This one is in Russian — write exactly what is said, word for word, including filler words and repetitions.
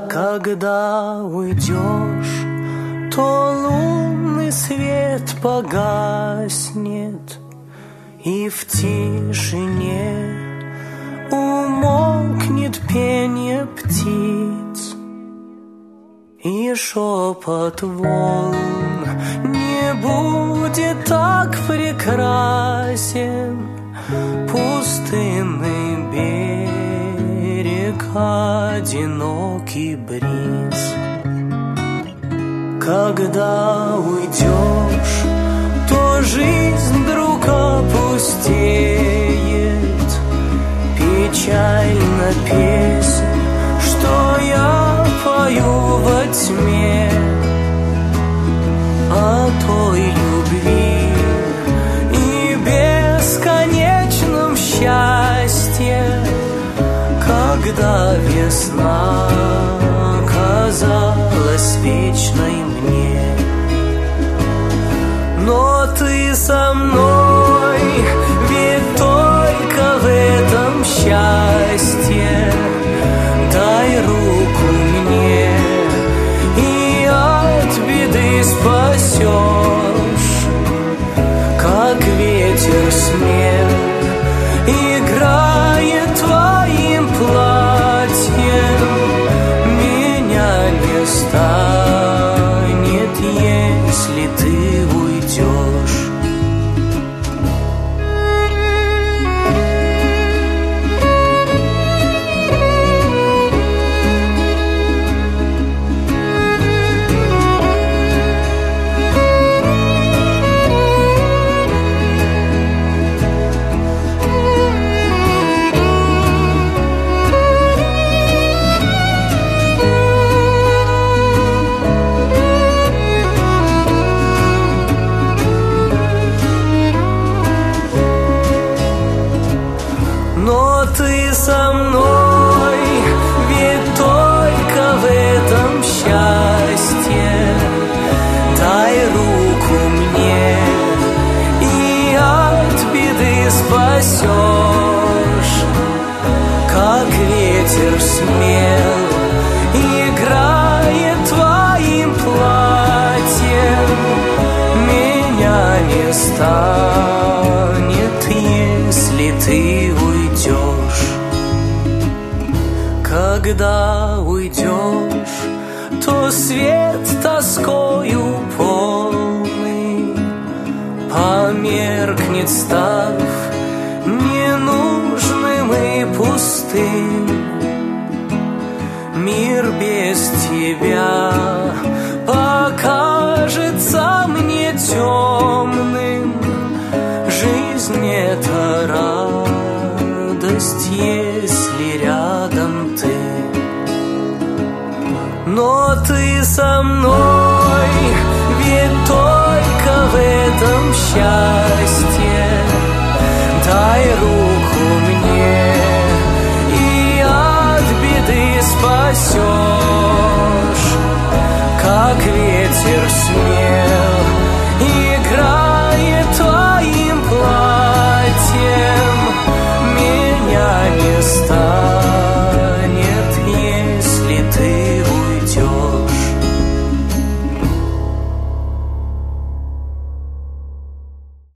Когда уйдешь, то лунный свет погаснет, и в тишине умолкнет пение птиц, и шепот волн не будет так прекрасен. Пустынный берег, одинокий бриз. Когда уйдешь, то жизнь вдруг опустеет. Печальна песнь, что я пою во тьме, о той любви и бесконечном счастье, когда весна казалась вечной мне. Но ты со мной, ведь только в этом счастье. Дай руку мне, и от беды спасешь, как ветер смел, играя твоим платьем. Меня не станет, если ты уйдешь. Но ты со мной, ведь только в этом счастье. Дай руку мне, и от беды спасешь, как ветер смел, играя твоим платьем. Меня не станет, если ты уйдешь. Когда уйдешь, то свет тоскою полный померкнет, став ненужным и пустым. Мир без тебя покажется мне темным. Жизнь — это радость, если рядом ты. Но ты со мной, ведь только в этом счастье. Дай руку мне, и от беды спасешь, как ветер смел,